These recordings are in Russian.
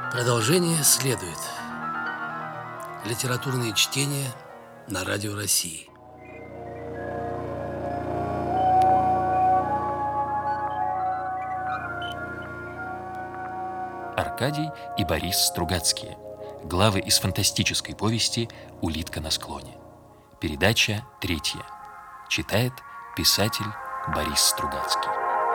Продолжение следует. Литературные чтения на Радио России. Аркадий и Борис Стругацкие. Главы из фантастической повести «Улитка на склоне». Передача 3. Читает писатель Борис Стругацкий.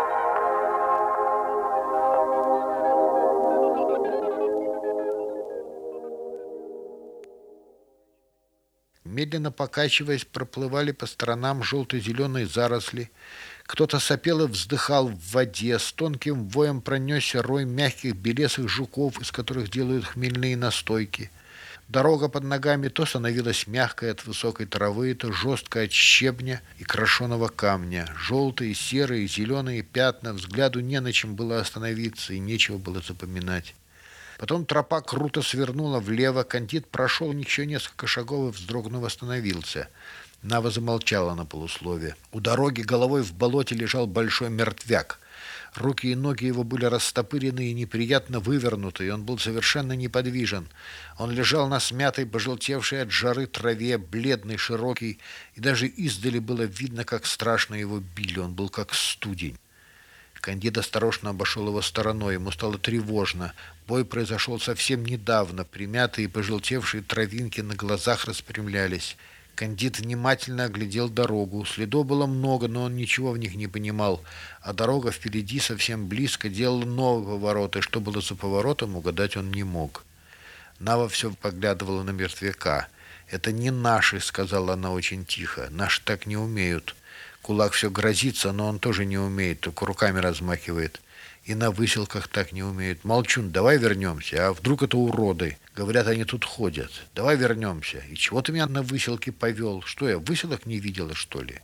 Медленно покачиваясь, проплывали по сторонам желто-зеленые заросли. Кто-то сопел и вздыхал в воде. С тонким воем пронесся рой мягких белесых жуков, из которых делают хмельные настойки. Дорога под ногами то становилась мягкой от высокой травы, то жесткой от щебня и крошеного камня. Желтые, серые, зеленые пятна. Взгляду не на чем было остановиться, и нечего было запоминать. Потом тропа круто свернула влево. Кандид прошел еще несколько шагов и, вздрогнув, остановился. Нава замолчала на полуслове. У дороги головой в болоте лежал большой мертвяк. Руки и ноги его были растопырены и неприятно вывернуты, и он был совершенно неподвижен. Он лежал на смятой, пожелтевшей от жары траве, бледный, широкий, и даже издали было видно, как страшно его били. Он был как студень. Кандид осторожно обошел его стороной. Ему стало тревожно. Бой произошел совсем недавно. Примятые и пожелтевшие травинки на глазах распрямлялись. Кандид внимательно оглядел дорогу. Следов было много, но он ничего в них не понимал. А дорога впереди, совсем близко, делала новый поворот, и что было за поворотом, угадать он не мог. Нава все поглядывала на мертвяка. «Это не наши», — сказала она очень тихо. «Наши так не умеют». Кулак все грозится, но он тоже не умеет, только руками размахивает. И на выселках так не умеют. Молчун, давай вернемся, а вдруг это уроды? Говорят, они тут ходят. Давай вернемся. И чего ты меня на выселке повел? Что, я выселок не видела, что ли?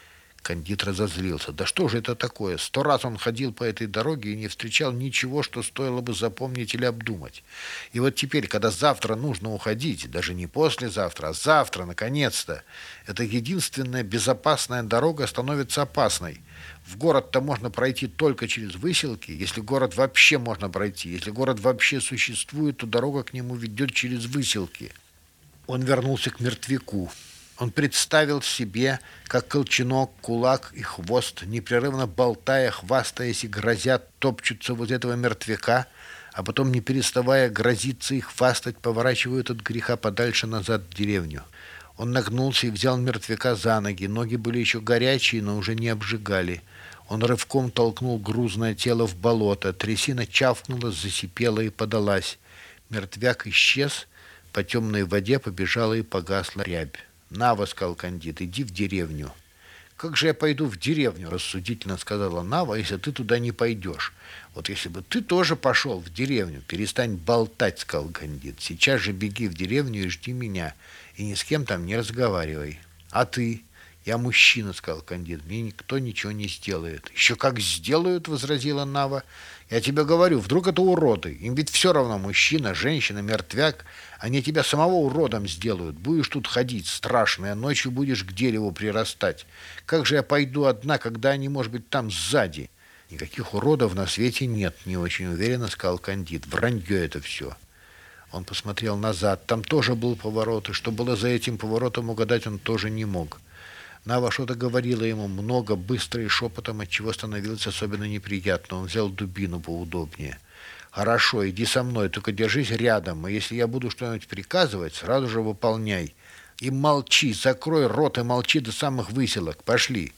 Кандид разозлился. Да что же это такое? 100 раз он ходил по этой дороге и не встречал ничего, что стоило бы запомнить или обдумать. И вот теперь, когда завтра нужно уходить, даже не послезавтра, а завтра, наконец-то, эта единственная безопасная дорога становится опасной. В город-то можно пройти только через выселки. Если город вообще можно пройти, если город вообще существует, то дорога к нему ведет через выселки. Он вернулся к мертвяку. Он представил себе, как Колченок, Кулак и Хвост, непрерывно болтая, хвастаясь и грозя, топчутся возле этого мертвяка, а потом, не переставая грозиться и хвастать, поворачивают от греха подальше назад в деревню. Он нагнулся и взял мертвяка за ноги. Ноги были еще горячие, но уже не обжигали. Он рывком толкнул грузное тело в болото. Трясина чавкнула, засипела и подалась. Мертвяк исчез, по темной воде побежала и погасла рябь. «Нава», — сказал Кандид, — «иди в деревню». «Как же я пойду в деревню?» — рассудительно сказала Нава, — «если ты туда не пойдешь». «Вот если бы ты тоже пошел в деревню, перестань болтать», — сказал Кандид. «Сейчас же беги в деревню и жди меня, и ни с кем там не разговаривай». «А ты?» «Я мужчина», — сказал Кандид, — «мне никто ничего не сделает». «Еще как сделают», — возразила Нава. «Я тебе говорю, вдруг это уроды. Им ведь все равно, мужчина, женщина, мертвяк. Они тебя самого уродом сделают. Будешь тут ходить страшно, а ночью будешь к дереву прирастать. Как же я пойду одна, когда они, может быть, там сзади?» «Никаких уродов на свете нет», — не очень уверенно сказал Кандид. «Вранье это все». Он посмотрел назад. Там тоже был поворот, и что было за этим поворотом, угадать он тоже не мог. Нава что-то говорила ему много, быстро и шепотом, отчего становилось особенно неприятно. Он взял дубину поудобнее. «Хорошо, иди со мной, только держись рядом, и если я буду что-нибудь приказывать, сразу же выполняй. И молчи, закрой рот и молчи до самых выселок. Пошли».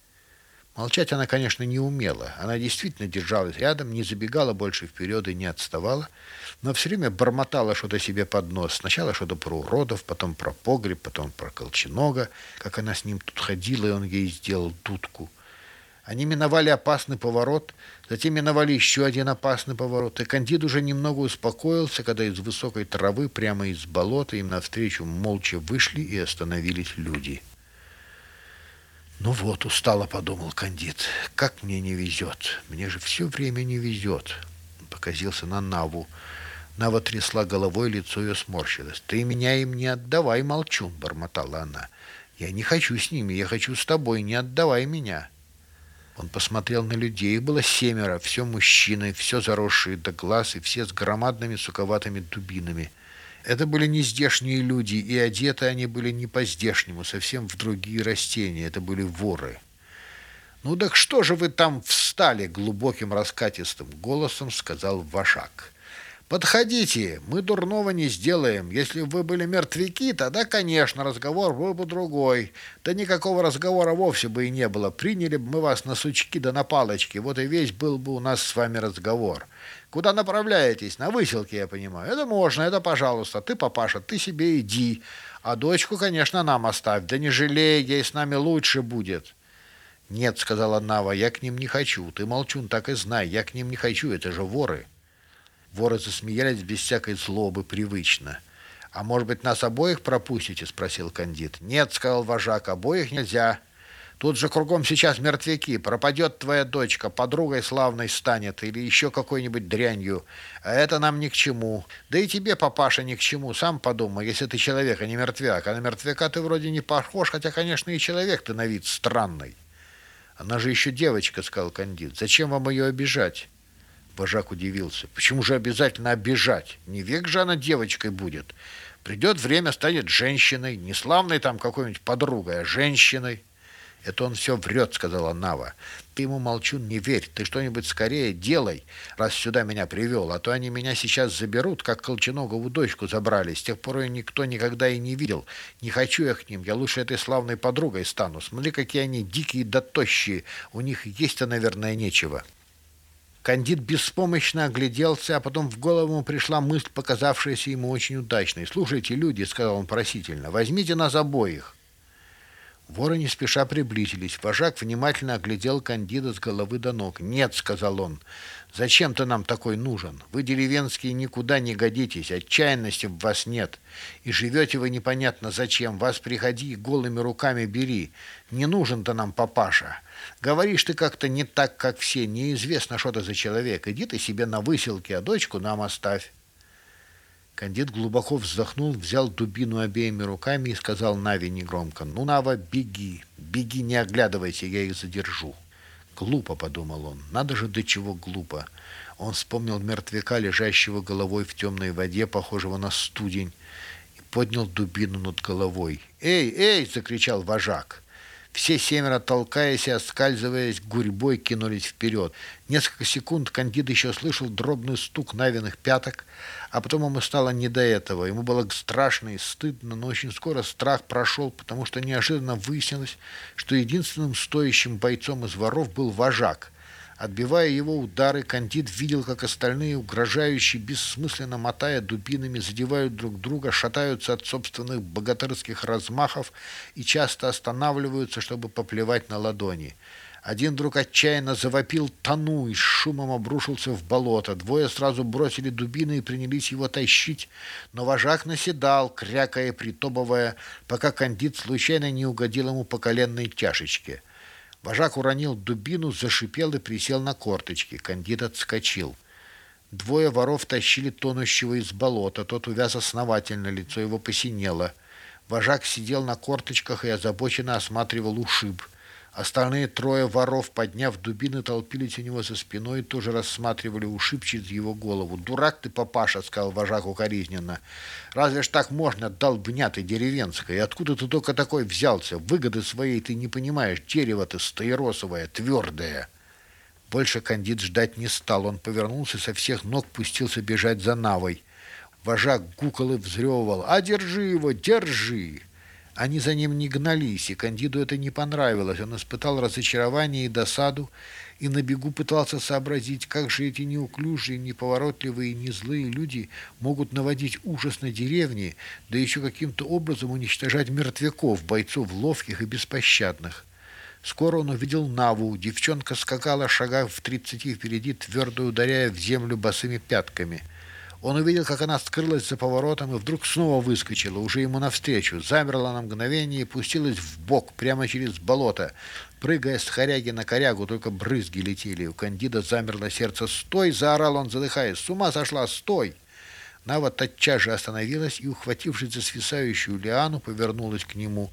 Молчать она, конечно, не умела. Она действительно держалась рядом, не забегала больше вперед и не отставала, но все время бормотала что-то себе под нос. Сначала что-то про уродов, потом про погреб, потом про Колченога, как она с ним тут ходила, и он ей сделал дудку. Они миновали опасный поворот, затем миновали еще один опасный поворот, и Кандид уже немного успокоился, когда из высокой травы, прямо из болота, им навстречу молча вышли и остановились люди. «Ну вот, устало», — подумал Кандид, — «как мне не везет, мне же все время не везет». Он покосился на Наву. Нава трясла головой, лицо ее сморщилось. «Ты меня им не отдавай, молчун», — бормотала она. «Я не хочу с ними, я хочу с тобой, не отдавай меня». Он посмотрел на людей. Их было 7, все мужчины, все заросшие до глаз и все с громадными суковатыми дубинами. Это были не здешние люди, и одеты они были не по-здешнему, совсем в другие растения. Это были воры. «Ну так что же вы там встали?» — глубоким раскатистым голосом сказал вожак. «Подходите, мы дурного не сделаем. Если бы вы были мертвяки, тогда, конечно, разговор был бы другой. Да никакого разговора вовсе бы и не было. Приняли бы мы вас на сучки да на палочки. Вот и весь был бы у нас с вами разговор. Куда направляетесь? На выселке, я понимаю. Это можно, это пожалуйста. Ты, папаша, ты себе иди. А дочку, конечно, нам оставь. Да не жалей, ей с нами лучше будет». «Нет», — сказала Нава, — «я к ним не хочу. Ты, молчун, так и знай, я к ним не хочу, это же воры». Воры засмеялись без всякой злобы, привычно. «А может быть, нас обоих пропустите?» — спросил Кандид. «Нет», — сказал вожак, — «обоих нельзя. Тут же кругом сейчас мертвяки. Пропадет твоя дочка, подругой славной станет или еще какой-нибудь дрянью. А это нам ни к чему. Да и тебе, папаша, ни к чему. Сам подумай, если ты человек, а не мертвяк. А на мертвяка ты вроде не похож, хотя, конечно, и человек ты на вид странный». «Она же еще девочка», — сказал Кандид. «Зачем вам ее обижать?» Вожак удивился. «Почему же обязательно обижать? Не век же она девочкой будет. Придет время, станет женщиной. Не славной там какой-нибудь подругой, а женщиной». «Это он все врет», — сказала Нава. «Ты ему, молчун, не верь. Ты что-нибудь скорее делай, раз сюда меня привел. А то они меня сейчас заберут, как Колченогову дочку забрали. С тех пор ее никто никогда и не видел. Не хочу я к ним. Я лучше этой славной подругой стану. Смотри, какие они дикие да тощие. У них есть-то, наверное, нечего». Кандид беспомощно огляделся, а потом в голову ему пришла мысль, показавшаяся ему очень удачной. «Слушайте, люди», — сказал он просительно, — «возьмите нас обоих». Воры не спеша приблизились. Вожак внимательно оглядел Кандида с головы до ног. «Нет», — сказал он, — «зачем ты нам такой нужен? Вы, деревенские, никуда не годитесь, отчаянности в вас нет. И живете вы непонятно зачем. Вас приходи, голыми руками бери. Не нужен-то нам папаша. Говоришь ты как-то не так, как все. Неизвестно, что ты за человек. Иди ты себе на выселке, а дочку нам оставь». Кандид глубоко вздохнул, взял дубину обеими руками и сказал Наве негромко: «Ну, Нава, беги, беги, не оглядывайся, я их задержу». «Глупо», — подумал он, — «надо же, до чего глупо». Он вспомнил мертвяка, лежащего головой в темной воде, похожего на студень, и поднял дубину над головой. «Эй, эй!» — закричал вожак. Все 7, толкаясь и оскальзываясь, гурьбой кинулись вперед. Несколько секунд Кандид еще слышал дробный стук Навиных пяток, а потом ему стало не до этого. Ему было страшно и стыдно, но очень скоро страх прошел, потому что неожиданно выяснилось, что единственным стоящим бойцом из воров был вожак. Отбивая его удары, Кандид видел, как остальные, угрожающие, бессмысленно мотая дубинами, задевают друг друга, шатаются от собственных богатырских размахов и часто останавливаются, чтобы поплевать на ладони. Один вдруг отчаянно завопил «тону» и с шумом обрушился в болото. Двое сразу бросили дубины и принялись его тащить, но вожак наседал, крякая и притопывая, пока Кандид случайно не угодил ему по коленной чашечке. Вожак уронил дубину, зашипел и присел на корточки. Кандид отскочил. Двое воров тащили тонущего из болота. Тот увяз основательно, лицо его посинело. Вожак сидел на корточках и озабоченно осматривал ушиб. Остальные 3 воров, подняв дубины, толпились у него за спиной и тоже рассматривали ушиб через его голову. «Дурак ты, папаша», — сказал вожак укоризненно. «Разве ж так можно, долбня ты деревенская? Откуда ты только такой взялся? Выгоды своей ты не понимаешь. Дерево-то стаиросовое, твердое». Больше Кандид ждать не стал. Он повернулся, со всех ног пустился бежать за Навой. Вожак гукал и взрёвывал: «А держи его, держи!» Они за ним не гнались, и Кандиду это не понравилось. Он испытал разочарование и досаду, и на бегу пытался сообразить, как же эти неуклюжие, неповоротливые и незлые люди могут наводить ужас на деревни, да еще каким-то образом уничтожать мертвяков, бойцов ловких и беспощадных. Скоро он увидел Наву. Девчонка скакала шагах в 30 впереди, твердо ударяя в землю босыми пятками. Он увидел, как она скрылась за поворотом и вдруг снова выскочила, уже ему навстречу, замерла на мгновение и пустилась вбок, прямо через болото, прыгая с коряги на корягу, только брызги летели. У Кандида замерло сердце. «Стой!» — заорал он, задыхаясь. «С ума сошла! Стой!» Нава тотчас же остановилась и, ухватившись за свисающую лиану, повернулась к нему.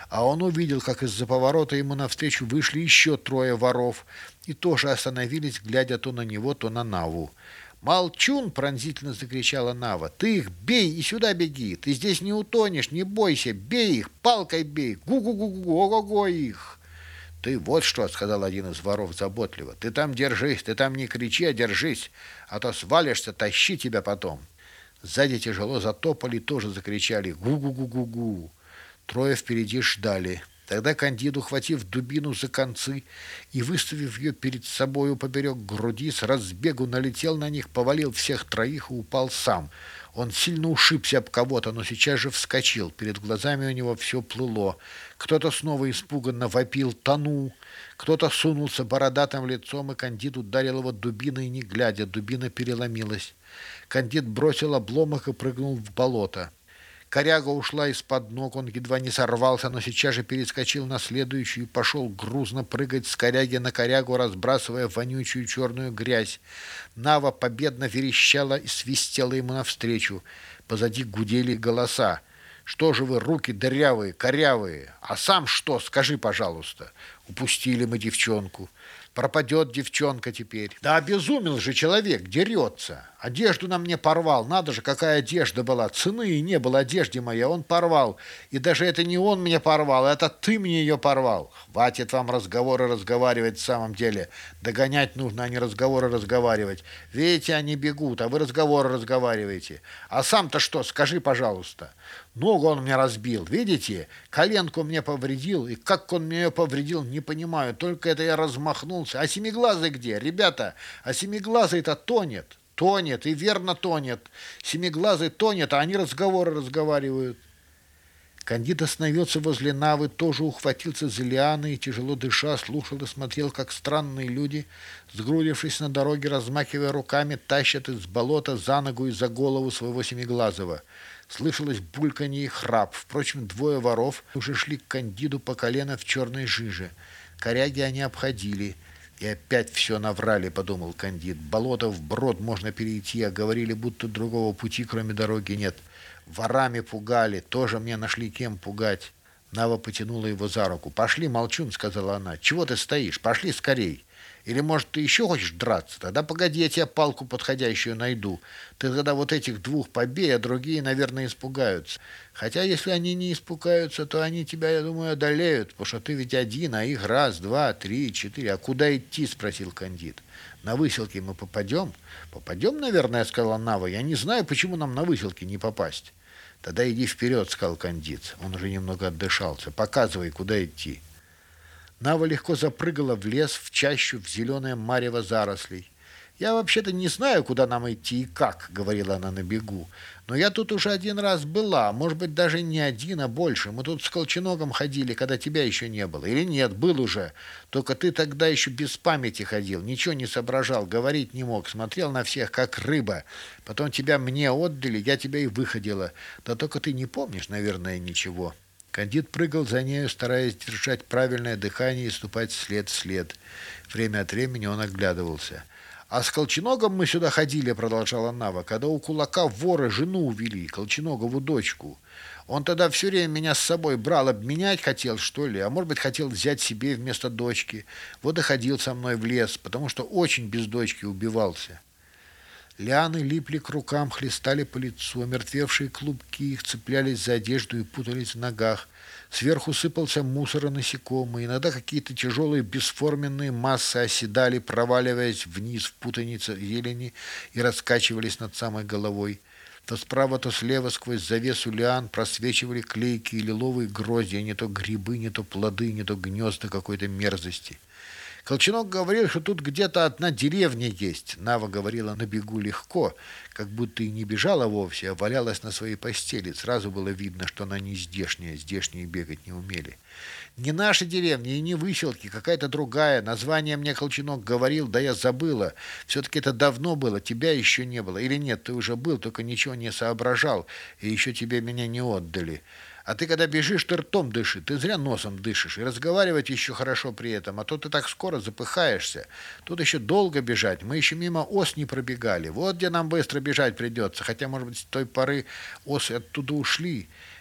А он увидел, как из-за поворота ему навстречу вышли еще 3 воров и тоже остановились, глядя то на него, то на Наву. «Молчун!» — пронзительно закричала Нава. «Ты их бей и сюда беги! Ты здесь не утонешь, не бойся! Бей их! Палкой бей! Гу-гу-гу-гу! Ого-го их!» «Ты вот что!» — сказал один из воров заботливо. «Ты там держись! Ты там не кричи, а держись! А то свалишься, тащи тебя потом!» Сзади тяжело затопали, тоже закричали «Гу-гу-гу-гу-гу!». 3 впереди ждали. Тогда Кандид, ухватив дубину за концы и выставив ее перед собою поперек груди, с разбегу налетел на них, повалил всех 3 и упал сам. Он сильно ушибся об кого-то, но сейчас же вскочил. Перед глазами у него все плыло. Кто-то снова испуганно вопил «Тону!». Кто-то сунулся бородатым лицом, и Кандид ударил его дубиной, не глядя. Дубина переломилась. Кандид бросил обломок и прыгнул в болото. Коряга ушла из-под ног, он едва не сорвался, но сейчас же перескочил на следующую и пошел грузно прыгать с коряги на корягу, разбрасывая вонючую черную грязь. Нава победно верещала и свистела ему навстречу. Позади гудели голоса. «Что же вы, руки дырявые, корявые? А сам что, скажи, пожалуйста. Упустили мы девчонку. Пропадет девчонка теперь. Да обезумел же человек, дерется. Одежду на мне порвал. Надо же, какая одежда была. Цены и не было одежде моей, он порвал. И даже это не он меня порвал, это ты мне ее порвал. Хватит вам разговоры разговаривать в самом деле. Догонять нужно, а не разговоры разговаривать. Видите, они бегут, а вы разговоры разговариваете. А сам-то что, скажи, пожалуйста. Ногу он мне разбил, видите? Коленку мне повредил, и как он мне ее повредил, не понимаю. Только это я размахнулся. А Семиглазый где? Ребята, а Семиглазый-то тонет. Тонет, и верно тонет. Семиглазый тонет, а они разговоры разговаривают. Кандид остановился возле Навы, тоже ухватился за лианы и, тяжело дыша, слушал и смотрел, как странные люди, сгрудившись на дороге, размахивая руками, тащат из болота за ногу и за голову своего Семиглазого. Слышалось бульканье и храп. Впрочем, 2 воров уже шли к Кандиду по колено в черной жиже. Коряги они обходили. «И опять все наврали», — подумал Кандид. «Болото вброд можно перейти, а говорили, будто другого пути, кроме дороги, нет. Ворами пугали, тоже мне нашли кем пугать». Нава потянула его за руку. «Пошли, Молчун», — сказала она. «Чего ты стоишь? Пошли скорей. Или, может, ты еще хочешь драться? Тогда погоди, я тебе палку подходящую найду. Ты тогда вот этих 2 побей, а другие, наверное, испугаются. Хотя, если они не испугаются, то они тебя, я думаю, одолеют, потому что ты ведь один, а их 1, 2, 3, 4. А куда идти?» — спросил Кандид. «На выселки мы попадем?» «Попадем, наверное», — сказала Нава. «Я не знаю, почему нам на выселки не попасть». «Тогда иди вперед», — сказал Кандид. Он уже немного отдышался. «Показывай, куда идти». Нава легко запрыгала в лес, в чащу, в зеленое марево зарослей. «Я вообще-то не знаю, куда нам идти и как», — говорила она на бегу. «Но я тут уже 1 раз была, может быть, даже не 1, а больше. Мы тут с Колченогом ходили, когда тебя еще не было. Или нет, был уже. Только ты тогда еще без памяти ходил, ничего не соображал, говорить не мог, смотрел на всех, как рыба. Потом тебя мне отдали, я тебя и выходила. Да только ты не помнишь, наверное, ничего». Кандид прыгал за нею, стараясь держать правильное дыхание и ступать след в след. Время от времени он оглядывался. «А с Колченогом мы сюда ходили», — продолжала Нава, «когда у кулака воры жену увели, Колченогову дочку. Он тогда все время меня с собой брал, обменять хотел, что ли, а может быть, хотел взять себе вместо дочки. Вот и ходил со мной в лес, потому что очень без дочки убивался». Лианы липли к рукам, хлестали по лицу, омертвевшие клубки их цеплялись за одежду и путались в ногах. Сверху сыпался мусор и насекомые, иногда какие-то тяжелые бесформенные массы оседали, проваливаясь вниз в путанице зелени и раскачивались над самой головой. То справа, то слева сквозь завесу лиан просвечивали клейкие лиловые гроздья, не то грибы, не то плоды, не то гнезда какой-то мерзости. Колченок говорил, что тут где-то одна деревня есть. Нава говорила на бегу легко, как будто и не бежала вовсе, а валялась на своей постели. Сразу было видно, что она не здешняя, здешние бегать не умели. «Не наша деревня и не выселки, какая-то другая. Название мне Колченок говорил, да я забыла. Все-таки это давно было, тебя еще не было. Или нет, ты уже был, только ничего не соображал, и еще тебе меня не отдали. А ты, когда бежишь, ты ртом дыши, ты зря носом дышишь, и разговаривать еще хорошо при этом, а то ты так скоро запыхаешься. Тут еще долго бежать, мы еще мимо ос не пробегали. Вот где нам быстро бежать придется, хотя, может быть, с той поры осы оттуда ушли.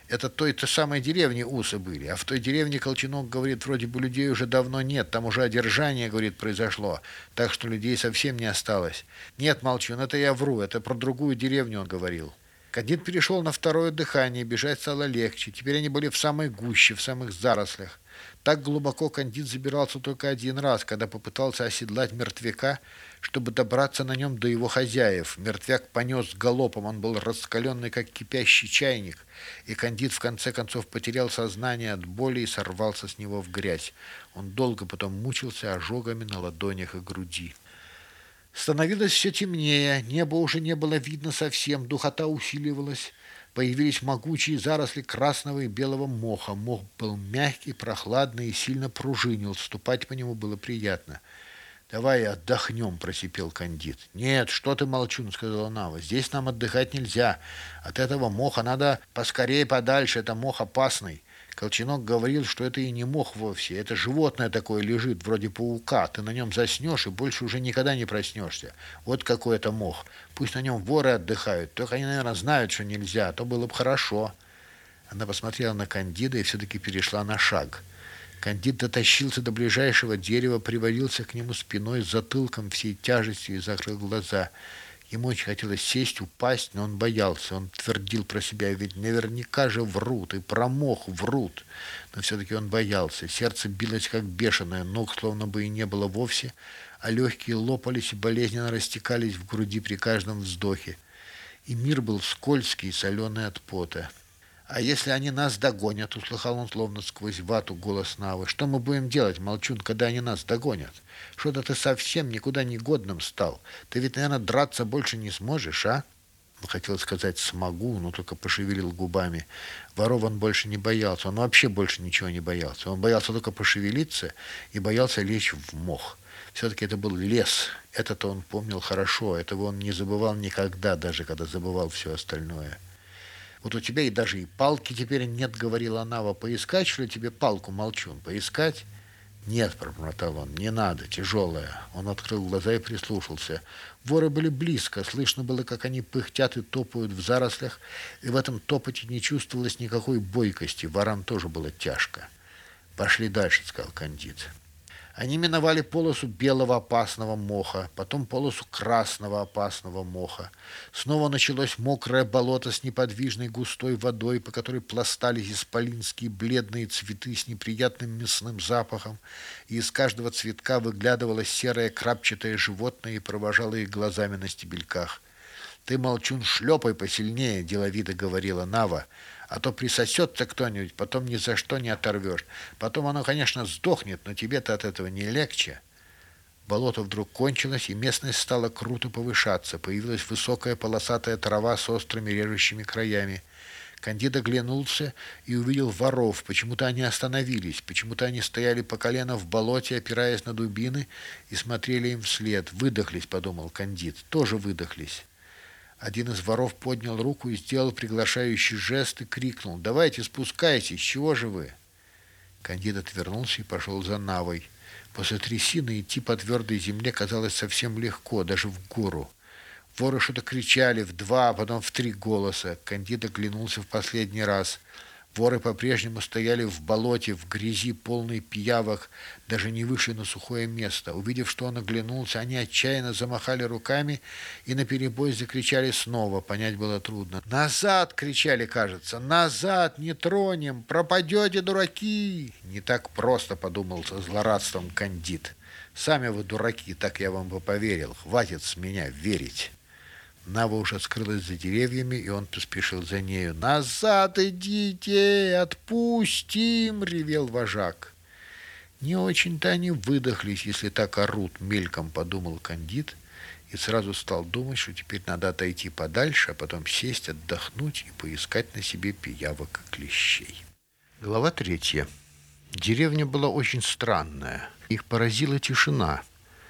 Это той-то самой деревни Усы были. А в той деревне Колченок, говорит, вроде бы людей уже давно нет. Там уже одержание, говорит, произошло. Так что людей совсем не осталось. Нет, Молчун, это я вру. Это про другую деревню он говорил. Кандид перешел на второе дыхание, бежать стало легче. Теперь они были в самой гуще, в самых зарослях. Так глубоко Кандид забирался только один раз, когда попытался оседлать мертвяка, чтобы добраться на нем до его хозяев. Мертвяк понес галопом, он был раскаленный, как кипящий чайник, и Кандид в конце концов потерял сознание от боли и сорвался с него в грязь. Он долго потом мучился ожогами на ладонях и груди. Становилось все темнее, небо уже не было видно совсем, духота усиливалась. Появились могучие заросли красного и белого моха. Мох был мягкий, прохладный и сильно пружинил. Ступать по нему было приятно. «Давай отдохнем», — просипел Кандид. «Нет, что ты, Молчун», — сказала Нава. «Здесь нам отдыхать нельзя. От этого моха надо поскорее подальше. Это мох опасный». Колченок говорил, что это и не мох вовсе. Это животное такое лежит, вроде паука. Ты на нем заснешь и больше уже никогда не проснешься. Вот какой это мох. Пусть на нем воры отдыхают. Только они, наверное, знают, что нельзя. А то было бы хорошо. Она посмотрела на Кандида и все-таки перешла на шаг. Кандид дотащился до ближайшего дерева, привалился к нему спиной, с затылком, всей тяжестью и закрыл глаза. Ему очень хотелось сесть, упасть, но он боялся. Он твердил про себя, ведь наверняка же врут, и про мох врут. Но все-таки он боялся. Сердце билось как бешеное, ног словно бы и не было вовсе, а легкие лопались и болезненно растекались в груди при каждом вздохе. И мир был скользкий и соленый от пота. «А если они нас догонят?» — услыхал он словно сквозь вату голос Навы. «Что мы будем делать, Молчун, когда они нас догонят? Что-то ты совсем никуда не годным стал. Ты ведь, наверное, драться больше не сможешь, а?» Он хотел сказать «смогу», но только пошевелил губами. Воров он больше не боялся. Он вообще больше ничего не боялся. Он боялся только пошевелиться и боялся лечь в мох. Все-таки это был лес. Это-то он помнил хорошо. Этого он не забывал никогда, даже когда забывал все остальное. «Вот у тебя и даже и палки теперь нет», — говорила Нава. «Поискать, что ли, тебе палку, Молчун? Поискать?» «Нет», — пробормотал он, — «не надо, тяжелая». Он открыл глаза и прислушался. Воры были близко, слышно было, как они пыхтят и топают в зарослях, и в этом топоте не чувствовалось никакой бойкости. Ворам тоже было тяжко. «Пошли дальше», — сказал Кандид. Они миновали полосу белого опасного моха, потом полосу красного опасного моха. Снова началось мокрое болото с неподвижной густой водой, по которой пластались исполинские бледные цветы с неприятным мясным запахом, и из каждого цветка выглядывало серое крапчатое животное и провожало их глазами на стебельках. «Ты, Молчун, шлепай посильнее», — деловито говорила Нава, «а то присосется кто-нибудь, потом ни за что не оторвешь. Потом оно, конечно, сдохнет, но тебе-то от этого не легче». Болото вдруг кончилось, и местность стала круто повышаться. Появилась высокая полосатая трава с острыми режущими краями. Кандид оглянулся и увидел воров. Почему-то они остановились, почему-то они стояли по колено в болоте, опираясь на дубины, и смотрели им вслед. «Выдохлись», — подумал Кандид, — «тоже выдохлись». Один из воров поднял руку и сделал приглашающий жест и крикнул: «Давайте, спускайтесь, чего же вы?» Кандид отвернулся и пошел за Навой. После трясины идти по твердой земле казалось совсем легко, даже в гору. Воры что-то кричали в два, а потом в три голоса. Кандид оглянулся в последний раз. Воры по-прежнему стояли в болоте, в грязи, полной пиявок, даже не вышли на сухое место. Увидев, что он оглянулся, они отчаянно замахали руками и наперебой закричали снова. Понять было трудно. «Назад!» — кричали, кажется. «Назад! Не тронем! Пропадете, дураки!» «Не так просто», — подумал со злорадством Кандид. «Сами вы дураки, так я вам бы поверил. Хватит с меня верить». Нава уже скрылась за деревьями, и он поспешил за нею. «Назад идите! Отпустим!» — ревел вожак. «Не очень-то они выдохлись, если так орут», — мельком подумал Кандид, и сразу стал думать, что теперь надо отойти подальше, а потом сесть, отдохнуть и поискать на себе пиявок и клещей. Глава 3. Деревня была очень странная. Их поразила тишина.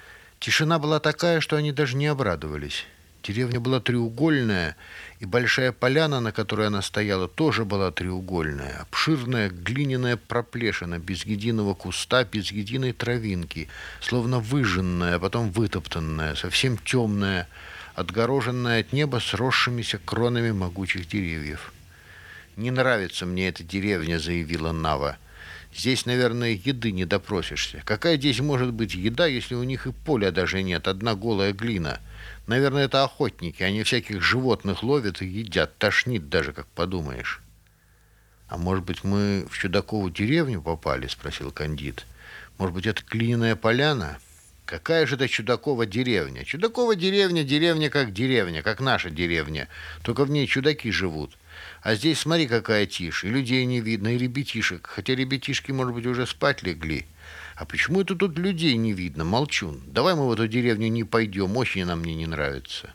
Тишина была такая, что они даже не обрадовались. Деревня была треугольная, и большая поляна, на которой она стояла, тоже была треугольная. Обширная глиняная проплешина, без единого куста, без единой травинки, словно выжженная, а потом вытоптанная, совсем темная, отгороженная от неба сросшимися кронами могучих деревьев. «Не нравится мне эта деревня», — заявила Нава. «Здесь, наверное, еды не допросишься. Какая здесь может быть еда, если у них и поля даже нет, одна голая глина? Наверное, это охотники, они всяких животных ловят и едят, тошнит даже, как подумаешь». «А может быть, мы в Чудакову деревню попали?» — спросил Кандид. «Может быть, это глиняная поляна?» «Какая же это Чудакова деревня? Чудакова деревня, деревня, как наша деревня, только в ней чудаки живут. А здесь смотри, какая тишь, и людей не видно, и ребятишек, хотя ребятишки, может быть, уже спать легли. А почему это тут людей не видно, молчун? Давай мы в эту деревню не пойдем, очень она мне не нравится».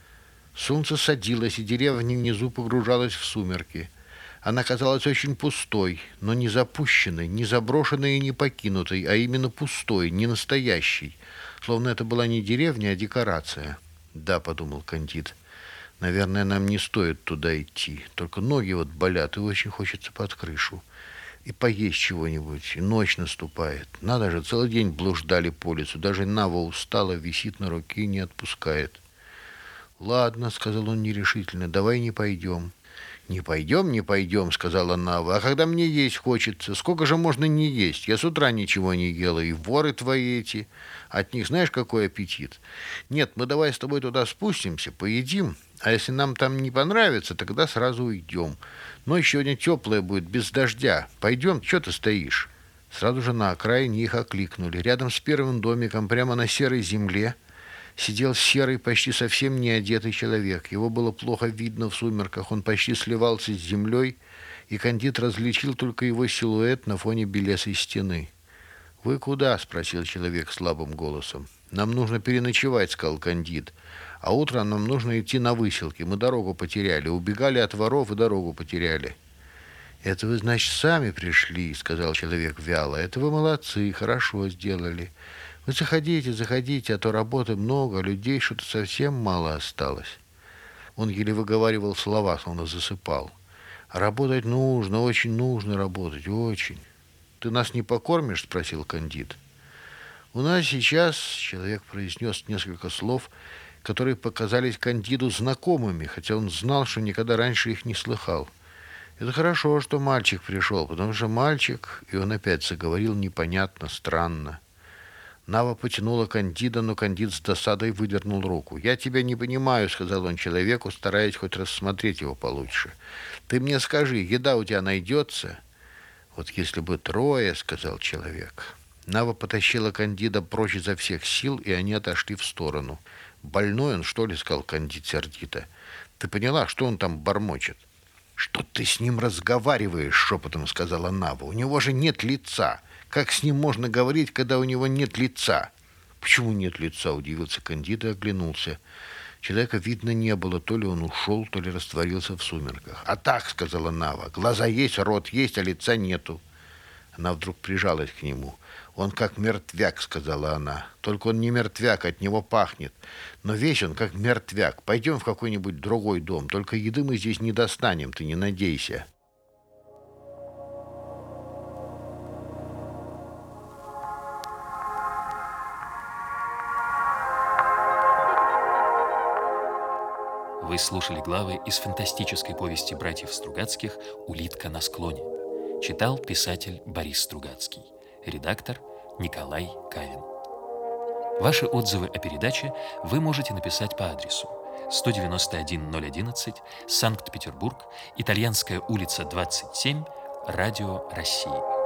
Солнце садилось, и деревня внизу погружалась в сумерки. Она казалась очень пустой, но не запущенной, не заброшенной и не покинутой, а именно пустой, не настоящей, словно это была не деревня, а декорация. «Да», — подумал Кандид, — «наверное, нам не стоит туда идти, только ноги вот болят, и очень хочется под крышу. И поесть чего-нибудь, и ночь наступает. Надо же, целый день блуждали по лесу, даже Нава устала, висит на руке и не отпускает». «Ладно», — сказал он нерешительно, — «давай не пойдем». «Не пойдем, не пойдем», — сказала Нава. «А когда мне есть хочется? Сколько же можно не есть? Я с утра ничего не ела, и воры твои эти. От них знаешь, какой аппетит? Нет, мы давай с тобой туда спустимся, поедим, а если нам там не понравится, тогда сразу уйдем. Ночь сегодня теплая будет, без дождя. Пойдем, что ты стоишь?» Сразу же на окраине их окликнули. Рядом с первым домиком, прямо на серой земле, сидел серый, почти совсем не одетый человек. Его было плохо видно в сумерках, он почти сливался с землей, и Кандид различил только его силуэт на фоне белесой стены. «Вы куда?» — спросил человек слабым голосом. «Нам нужно переночевать», — сказал Кандид. «А утром нам нужно идти на выселки. Мы дорогу потеряли, убегали от воров и дорогу потеряли». «Это вы, значит, сами пришли», — сказал человек вяло. «Это вы молодцы, хорошо сделали. Вы заходите, заходите, а то работы много, людей что-то совсем мало осталось». Он еле выговаривал слова, словно засыпал. «Работать нужно, очень нужно работать, очень». «Ты нас не покормишь?» — спросил Кандид. «У нас сейчас», — человек произнес несколько слов, которые показались Кандиду знакомыми, хотя он знал, что никогда раньше их не слыхал. «Это хорошо, что мальчик пришел, потому что мальчик...» И он опять заговорил непонятно, странно. Нава потянула Кандида, но Кандид с досадой выдернул руку. «Я тебя не понимаю», — сказал он человеку, стараясь хоть рассмотреть его получше. «Ты мне скажи, еда у тебя найдется?» «Вот если бы трое», — сказал человек. Нава потащила Кандида прочь изо всех сил, и они отошли в сторону. «Больной он, что ли?» — сказал Кандид сердито. «Ты поняла, что он там бормочет?» «Что ты с ним разговариваешь?» — шепотом сказала Нава. «У него же нет лица. Как с ним можно говорить, когда у него нет лица?» «Почему нет лица?» — удивился Кандид и оглянулся. Человека видно не было, то ли он ушел, то ли растворился в сумерках. «А так», — сказала Нава, — «глаза есть, рот есть, а лица нету». Она вдруг прижалась к нему. «Он как мертвяк», — сказала она. «Только он не мертвяк, от него пахнет. Но весь он как мертвяк. Пойдем в какой-нибудь другой дом. Только еды мы здесь не достанем, ты не надейся». Вы слушали главы из фантастической повести братьев Стругацких «Улитка на склоне». Читал писатель Борис Стругацкий. Редактор Николай Кавин. Ваши отзывы о передаче вы можете написать по адресу 191-011, Санкт-Петербург, Итальянская улица, 27, Радио России.